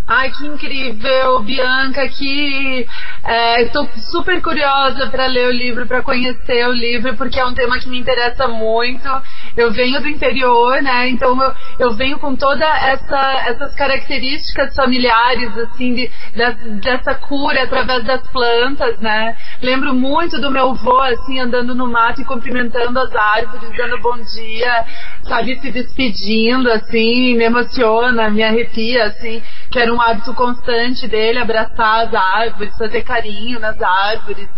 Ai, que incrível, Bianca, estou super curiosa para ler o livro, para conhecer o livro, porque é um tema que me interessa muito. Eu venho do interior, né? Então eu venho com todas essas características familiares, assim, dessa cura através das plantas, né? Lembro muito do meu avô, assim, andando no mato e cumprimentando as árvores, dando bom dia, sabe, se despedindo, assim, me emociona, me arrepia, assim, que era um hábito constante dele, abraçar as árvores, fazer carinho nas árvores.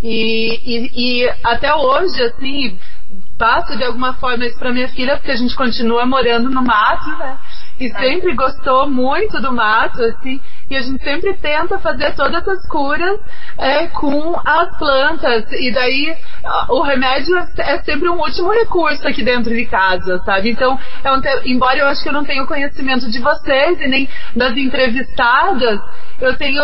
E até hoje, assim, passo de alguma forma isso pra minha filha, porque a gente continua morando no mato, né? E sempre gostou muito do mato, assim, e a gente sempre tenta fazer todas essas curas com as plantas. E daí o remédio é sempre um último recurso aqui dentro de casa, sabe? Então, embora eu acho que eu não tenha o conhecimento de vocês e nem das entrevistadas, eu tenho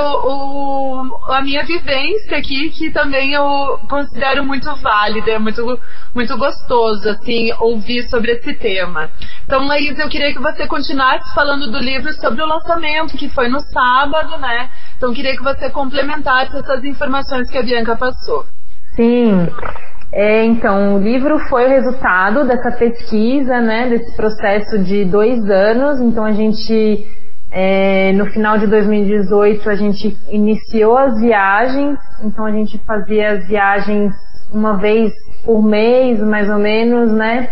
a minha vivência aqui, que também eu considero muito válida, é muito gostoso, assim, ouvir sobre esse tema. Então, Laís, eu queria que você continuasse falando do livro sobre o lançamento, que foi no sábado, né? Então, eu queria que você complementasse essas informações que a Bianca passou. Sim. Então, o livro foi o resultado dessa pesquisa, né? Desse processo de 2 anos. Então, a gente... no final de 2018 a gente iniciou as viagens, então a gente fazia as viagens uma vez por mês, mais ou menos, né,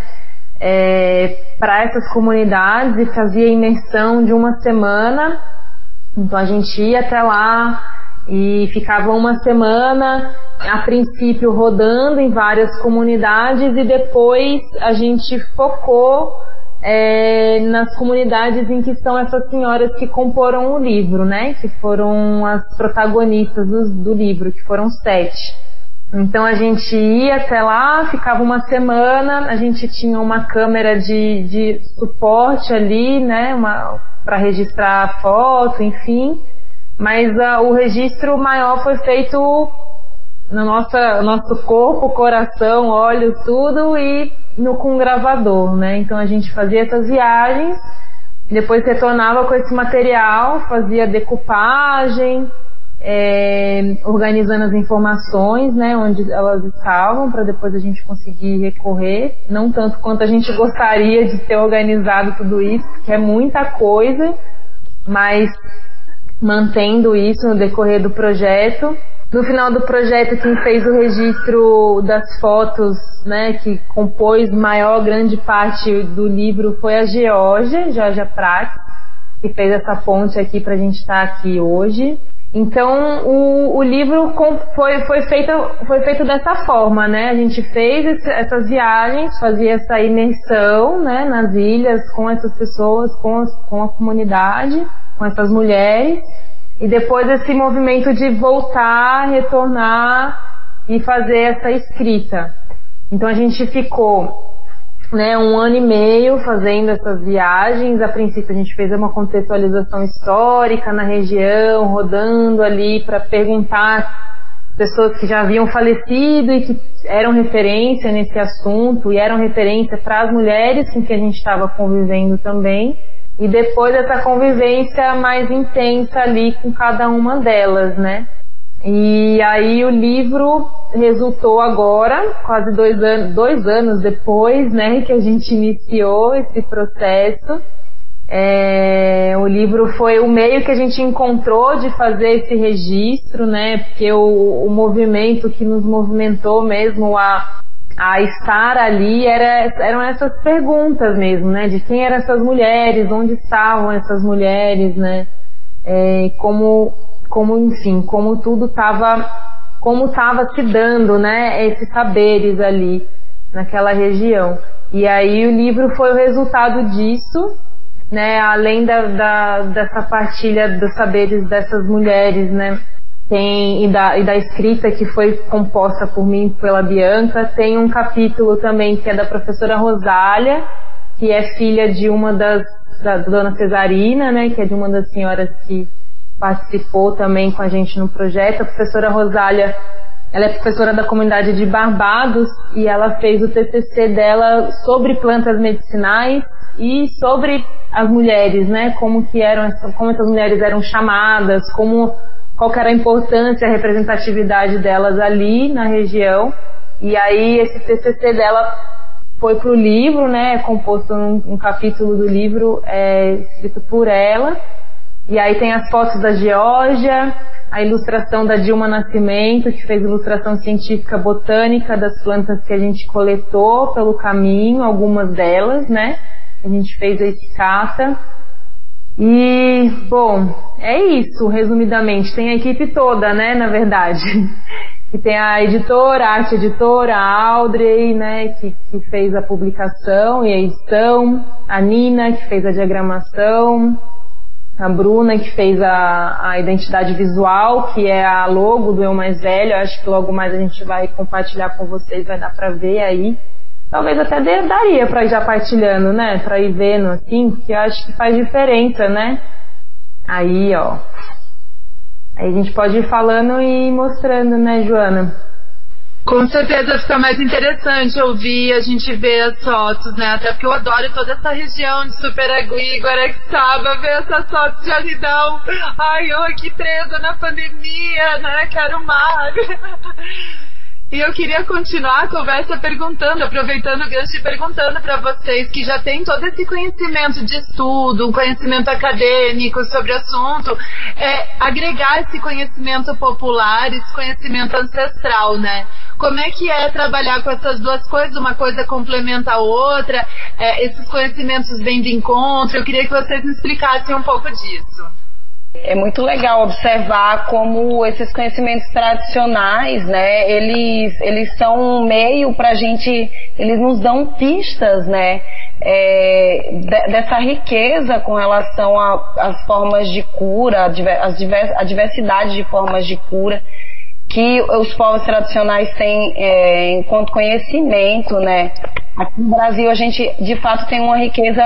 para essas comunidades, e fazia imersão de uma semana. Então a gente ia até lá e ficava uma semana, a princípio rodando em várias comunidades, e depois a gente focou nas comunidades em que estão essas senhoras que comporam o livro, né? Que foram as protagonistas do livro, que foram 7. Então a gente ia até lá, ficava uma semana, a gente tinha uma câmera de suporte ali, né? Para registrar a foto, enfim. Mas o registro maior foi feito no nosso corpo, coração, olhos, tudo, e com gravador, né? Então a gente fazia essas viagens, depois retornava com esse material, fazia decupagem, organizando as informações, né, onde elas estavam, para depois a gente conseguir recorrer, não tanto quanto a gente gostaria de ter organizado tudo isso, que é muita coisa, mas mantendo isso no decorrer do projeto. No final do projeto, quem fez o registro das fotos, né, que compôs grande parte do livro, foi a Georgia Pratt, que fez essa ponte aqui pra gente estar aqui hoje. Então, o livro foi feito dessa forma, né? A gente fez essas viagens, fazia essa imersão, né, nas ilhas, com essas pessoas, com a comunidade, com essas mulheres. E depois esse movimento de voltar, retornar e fazer essa escrita. Então a gente ficou, né, 1 ano e meio fazendo essas viagens. A princípio a gente fez uma contextualização histórica na região, rodando ali para perguntar pessoas que já haviam falecido e que eram referência nesse assunto, e eram referência para as mulheres com que a gente estava convivendo também. E depois essa convivência mais intensa ali com cada uma delas, né? E aí o livro resultou agora, quase 2 anos depois, né, que a gente iniciou esse processo. O livro foi o meio que a gente encontrou de fazer esse registro, né? Porque o movimento que nos movimentou mesmo a estar ali eram essas perguntas mesmo, né? De quem eram essas mulheres, onde estavam essas mulheres, né? Como tudo estava se dando, né? Esses saberes ali naquela região. E aí o livro foi o resultado disso, né? Além dessa partilha dos saberes dessas mulheres, né? E da escrita que foi composta por mim e pela Bianca. Tem um capítulo também que é da professora Rosália, que é filha de da dona Cesarina, né, que é de uma das senhoras que participou também com a gente no projeto. A professora Rosália, ela é professora da comunidade de Barbados, e ela fez o TCC dela sobre plantas medicinais, e sobre as mulheres, né? Como essas mulheres eram chamadas, qual que era a importância, a representatividade delas ali na região. E aí esse TCC dela foi pro livro, né? É composto um capítulo do livro escrito por ela. E aí tem as fotos da Geórgia, a ilustração da Dilma Nascimento, que fez ilustração científica botânica das plantas que a gente coletou pelo caminho, algumas delas, né? A gente fez a escata. E, bom, é isso, resumidamente. Tem a equipe toda, né, na verdade. E tem a editora, a arte editora, a Audrey, né, que fez a publicação e a edição, a Nina, que fez a diagramação, a Bruna, que fez a identidade visual, que é a logo do Eu Mais Velho. Acho que logo mais a gente vai compartilhar com vocês, vai dar pra ver aí. Talvez até daria pra ir já partilhando, né, pra ir vendo assim, porque eu acho que faz diferença, né. Aí, ó. Aí a gente pode ir falando e mostrando, né, Joana? Com certeza fica mais interessante ouvir, a gente ver as fotos, né? Até porque eu adoro toda essa região de Superagui, Guaraqueçaba, ver essas fotos de alidão. Ai, eu aqui presa na pandemia, né? Quero mar. E eu queria continuar a conversa aproveitando o gancho e perguntando para vocês que já têm todo esse conhecimento de estudo, um conhecimento acadêmico sobre o assunto, agregar esse conhecimento popular, esse conhecimento ancestral, né? Como é que é trabalhar com essas duas coisas? Uma coisa complementa a outra, esses conhecimentos vêm de encontro. Eu queria que vocês me explicassem um pouco disso. É muito legal observar como esses conhecimentos tradicionais, né, eles são um meio pra gente, eles nos dão pistas, né, dessa riqueza com relação às formas de cura, a diversidade de formas de cura que os povos tradicionais têm enquanto conhecimento, né. Aqui no Brasil a gente, de fato, tem uma riqueza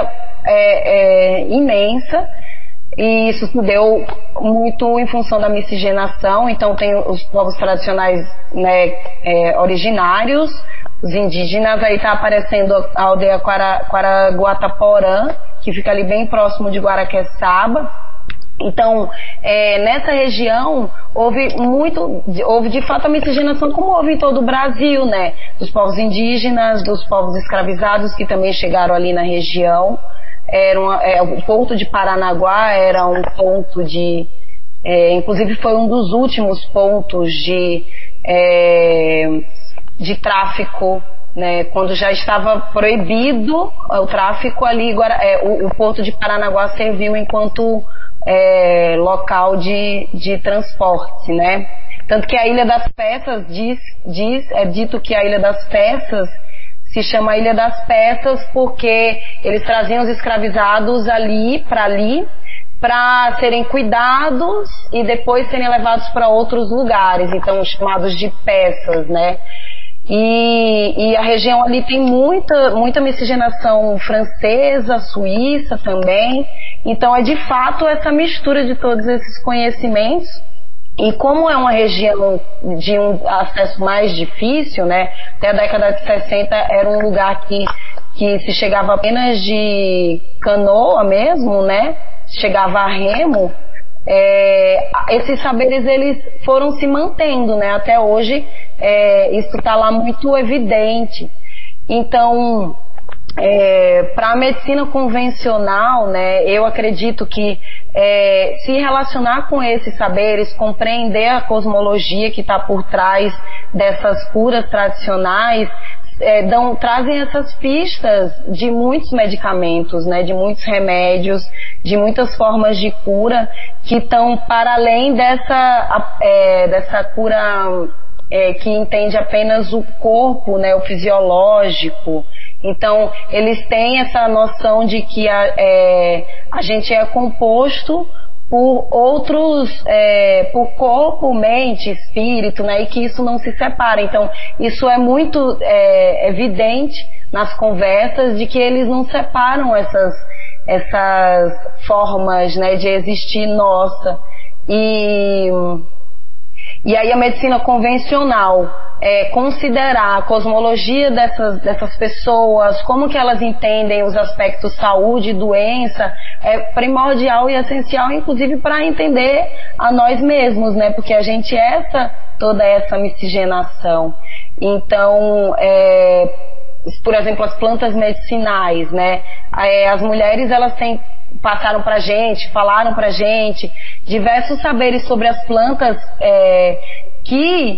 imensa. E isso se deu muito em função da miscigenação. Então tem os povos tradicionais, né, originários, os indígenas. Aí está aparecendo a aldeia Quaraguataporã, que fica ali bem próximo de Guaraqueçaba. Então, nessa região houve de fato a miscigenação, como houve em todo o Brasil, né, dos povos indígenas, dos povos escravizados que também chegaram ali na região. O Porto de Paranaguá era um ponto inclusive foi um dos últimos pontos de tráfico, né, quando já estava proibido o tráfico ali. O Porto de Paranaguá serviu enquanto local de transporte, né? Tanto que a Ilha das Peças é dito que a Ilha das Peças se chama Ilha das Peças porque eles traziam os escravizados para serem cuidados e depois serem levados para outros lugares, então chamados de peças, né? E a região ali tem muita miscigenação francesa, suíça também, então é de fato essa mistura de todos esses conhecimentos. E como é uma região de um acesso mais difícil, né? Até a década de 60 era um lugar que se chegava apenas de canoa mesmo, né? Chegava a remo. Esses saberes, eles foram se mantendo, né? Até hoje, isso está lá muito evidente. Então, para a medicina convencional, né? Eu acredito que se relacionar com esses saberes, compreender a cosmologia que está por trás dessas curas tradicionais, trazem essas pistas de muitos medicamentos, né, de muitos remédios, de muitas formas de cura que estão para além dessa cura que entende apenas o corpo, né, o fisiológico. Então, eles têm essa noção de que a gente é composto por outros, por corpo, mente, espírito, né? E que isso não se separa. Então, isso é muito evidente nas conversas de que eles não separam essas formas, né, de existir nossa. E aí a medicina convencional, considerar a cosmologia dessas pessoas, como que elas entendem os aspectos saúde e doença, é primordial e essencial, inclusive para entender a nós mesmos, né? Porque a gente é toda essa miscigenação. Então, por exemplo, as plantas medicinais, né? As mulheres, elas passaram pra gente, falaram pra gente diversos saberes sobre as plantas que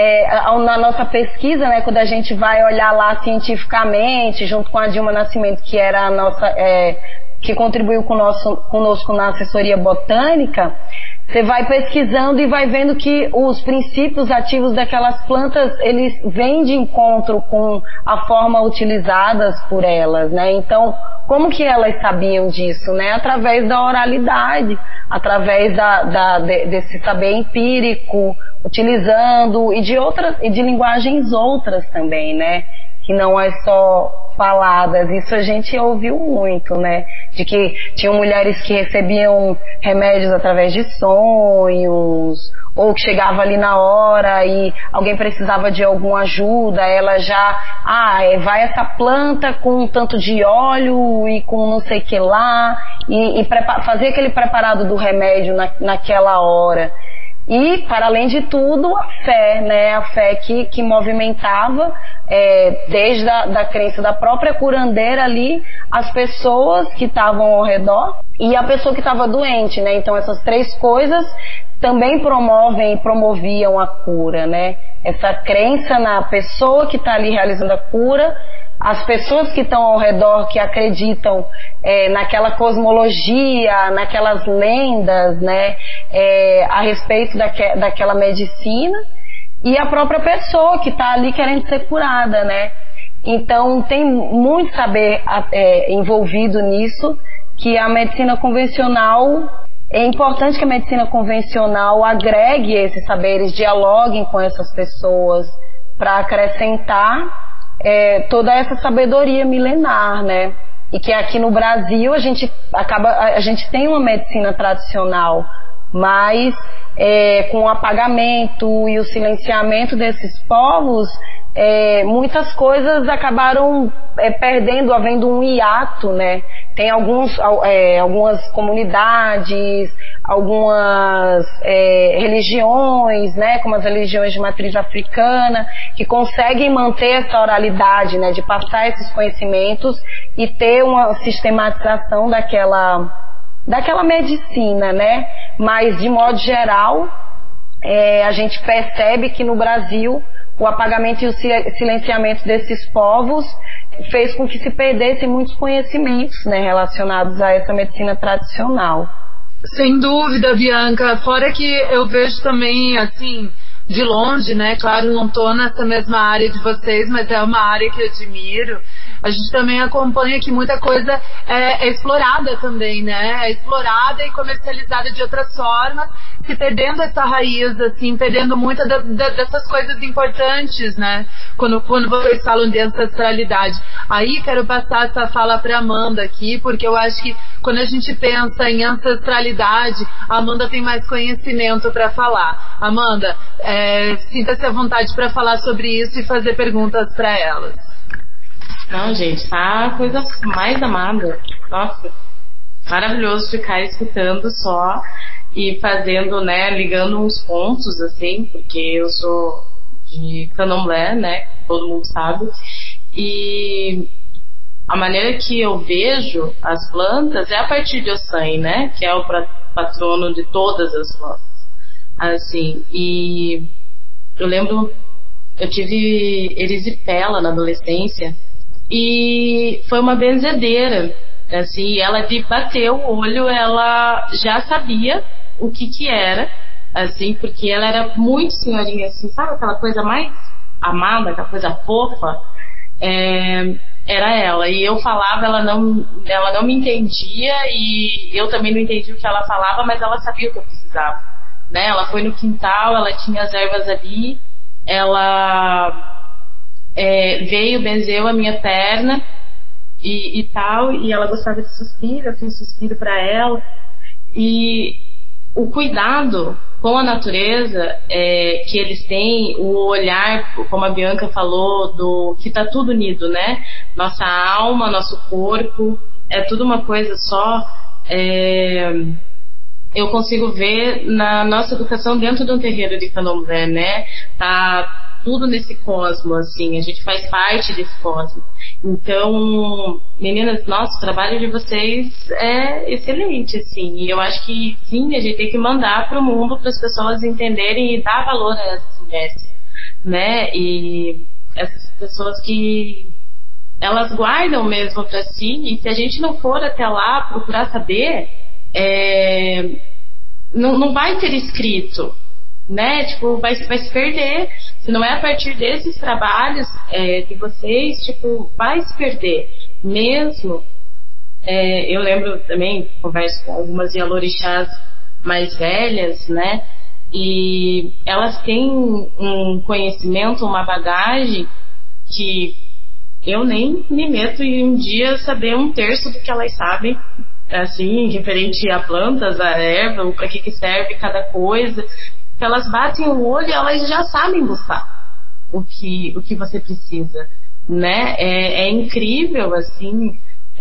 na nossa pesquisa, né, quando a gente vai olhar lá cientificamente, junto com a Dilma Nascimento, que era a nossa, que contribuiu conosco na assessoria botânica, você vai pesquisando e vai vendo que os princípios ativos daquelas plantas, eles vêm de encontro com a forma utilizadas por elas, né? Então, como que elas sabiam disso, né? Através da oralidade, através desse saber empírico, utilizando, e de linguagens outras também, né? Que não é só faladas. Isso a gente ouviu muito, né? De que tinham mulheres que recebiam remédios através de sonhos, ou que chegava ali na hora e alguém precisava de alguma ajuda, ela já, vai essa planta com um tanto de óleo e com não sei o que lá, e fazer aquele preparado do remédio naquela hora. E, para além de tudo, a fé, né? A fé que movimentava, desde a crença da própria curandeira ali, as pessoas que estavam ao redor e a pessoa que estava doente, né? Então, essas três coisas também promovem e promoviam a cura, né? Essa crença na pessoa que está ali realizando a cura, as pessoas que estão ao redor que acreditam naquela cosmologia, naquelas lendas, né, a respeito daquela medicina, e a própria pessoa que está ali querendo ser curada, né? Então tem muito saber envolvido nisso, que a medicina convencional, é importante que a medicina convencional agregue esses saberes, dialoguem com essas pessoas para acrescentar toda essa sabedoria milenar, né? E que aqui no Brasil a gente tem uma medicina tradicional, mas com o apagamento e o silenciamento desses povos, muitas coisas acabaram perdendo, havendo um hiato, né? Tem algumas comunidades, algumas religiões, né, como as religiões de matriz africana, que conseguem manter essa oralidade, né, de passar esses conhecimentos e ter uma sistematização daquela medicina, né? Mas, de modo geral, a gente percebe que no Brasil o apagamento e o silenciamento desses povos fez com que se perdessem muitos conhecimentos, né, relacionados a essa medicina tradicional. Sem dúvida, Bianca. Fora que eu vejo também, assim, de longe, né? Claro, não tô nessa mesma área de vocês, mas é uma área que eu admiro. A gente também acompanha que muita coisa é explorada também, né? É explorada e comercializada de outras formas, se perdendo essa raiz, assim, perdendo muitas dessas coisas importantes, né? Quando vocês falam de ancestralidade. Aí quero passar essa fala para Amanda aqui, porque eu acho que quando a gente pensa em ancestralidade, a Amanda tem mais conhecimento para falar. Amanda, sinta-se à vontade para falar sobre isso e fazer perguntas para elas. Não, gente, tá a coisa mais amada. Nossa, maravilhoso ficar escutando só e fazendo, né, ligando uns pontos, assim, porque eu sou de candomblé, né, todo mundo sabe, e a maneira que eu vejo as plantas é a partir de Ossan, né, que é o patrono de todas as plantas, assim, e eu lembro, eu tive erisipela na adolescência, e foi uma benzedeira, assim, ela de bater o olho, ela já sabia o que era, assim, porque ela era muito senhorinha, assim, sabe aquela coisa mais amada, aquela coisa fofa, era ela, e eu falava, ela não me entendia, e eu também não entendia o que ela falava, mas ela sabia o que eu precisava, né? Ela foi no quintal, ela tinha as ervas ali, ela veio, benzeu a minha perna e tal, e ela gostava de suspiro, eu fiz suspiro para ela, e o cuidado com a natureza, que eles têm o olhar, como a Bianca falou, do que está tudo unido, né? Nossa alma, nosso corpo, é tudo uma coisa só. Eu consigo ver na nossa educação dentro de um terreiro de candomblé, né? Tá tudo nesse cosmo, assim, a gente faz parte desse cosmo. Então, meninas, nossa, o trabalho de vocês é excelente, assim, e eu acho que sim, a gente tem que mandar para o mundo para as pessoas entenderem e dar valor a essas mulheres, né? E essas pessoas que elas guardam mesmo para si, e se a gente não for até lá procurar saber, não vai ter escrito, né? Tipo, vai se perder. Se não é a partir desses trabalhos de vocês, tipo, vai se perder mesmo. Eu lembro também, converso com algumas Yalorixás mais velhas, né? E elas têm um conhecimento, uma bagagem que eu nem me meto em um dia saber 1/3 do que elas sabem, assim, referente a plantas, a erva, ou para que serve cada coisa. Elas batem o olho e elas já sabem buscar o que você precisa, né? É incrível, assim,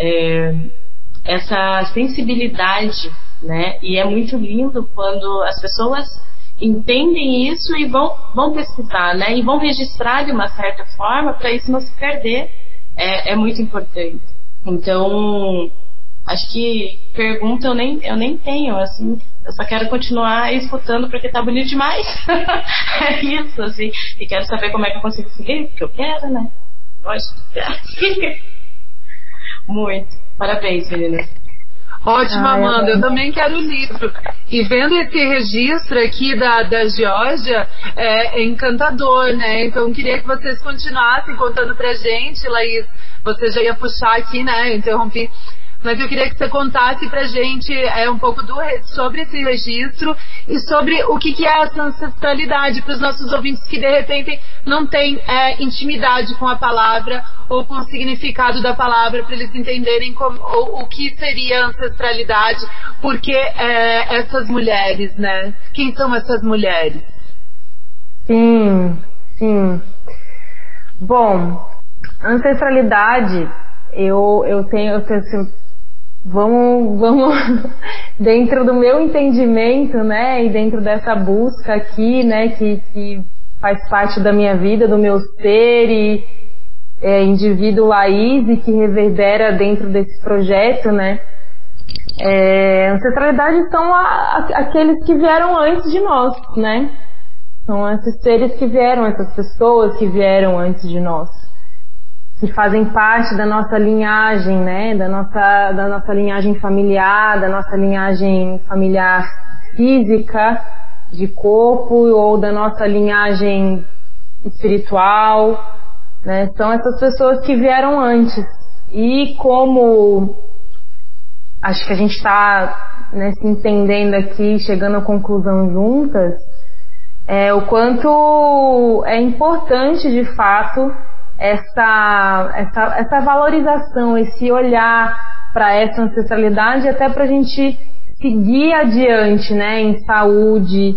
essa sensibilidade, né? E é muito lindo quando as pessoas entendem isso e vão pesquisar, né? E vão registrar de uma certa forma para isso não se perder. É muito importante. Então, acho que pergunta eu nem tenho, assim, eu só quero continuar escutando porque tá bonito demais. É isso, assim, e quero saber como é que eu consigo seguir, porque eu quero, né? Lógico. Muito. Parabéns, meninas. Ótimo, Amanda. Eu também quero o livro. E vendo esse registro aqui da Geórgia, é encantador, né? Então eu queria que vocês continuassem contando pra gente, Laís. Você já ia puxar aqui, né? Eu interrompi. Mas eu queria que você contasse pra gente um pouco sobre esse registro e sobre o que é essa ancestralidade para os nossos ouvintes que de repente não têm intimidade com a palavra ou com o significado da palavra, para eles entenderem o que seria ancestralidade, porque essas mulheres, né? Quem são essas mulheres? Sim. Bom, ancestralidade, eu tenho assim, vamos dentro do meu entendimento, né, e dentro dessa busca aqui, né, que faz parte da minha vida, do meu ser e indivíduo Laís e que reverbera dentro desse projeto, né. Ancestralidade são aqueles que vieram antes de nós, né, são esses seres que vieram, essas pessoas que vieram antes de nós, que fazem parte da nossa linhagem, né, da nossa linhagem familiar, da nossa linhagem familiar física, de corpo, ou da nossa linhagem espiritual, né, são essas pessoas que vieram antes. E como acho que a gente está, né, se entendendo aqui, chegando à conclusão juntas, o quanto é importante de fato essa valorização, esse olhar para essa ancestralidade, até para a gente seguir adiante, né, em saúde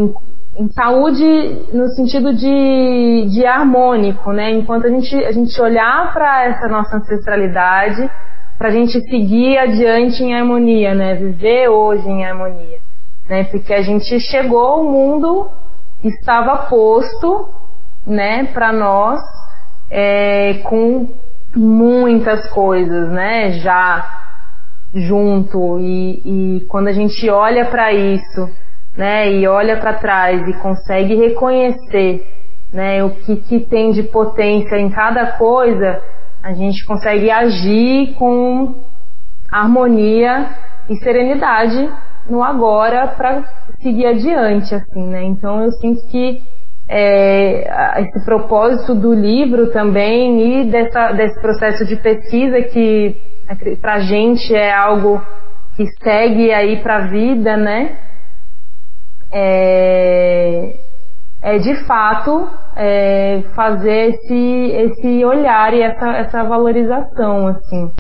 no sentido de harmônico, né, enquanto a gente olhar para essa nossa ancestralidade, para a gente seguir adiante em harmonia, né, viver hoje em harmonia, né, porque a gente chegou, o mundo estava posto, né, para nós, com muitas coisas, né, já junto, e quando a gente olha para isso, né, e olha para trás e consegue reconhecer, né, o que tem de potência em cada coisa, a gente consegue agir com harmonia e serenidade no agora para seguir adiante, assim, né. Então eu sinto que esse propósito do livro também e desse processo de pesquisa que pra gente é algo que segue aí pra vida, né, de fato fazer esse olhar e essa valorização, assim.